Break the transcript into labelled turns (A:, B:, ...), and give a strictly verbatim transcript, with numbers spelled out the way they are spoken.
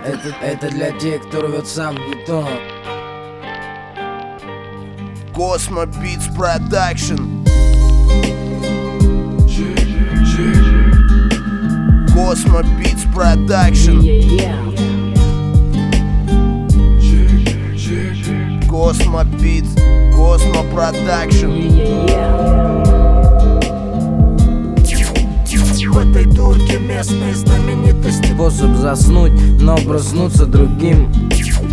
A: это, это для тех, кто рвет сам бетон.
B: Cosmo Beats Production. Cosmo Beats Production. Cosmo Beats, Cosmo Production.
C: В этой дурке местные знаменитости.
A: Способ заснуть, но проснуться другим.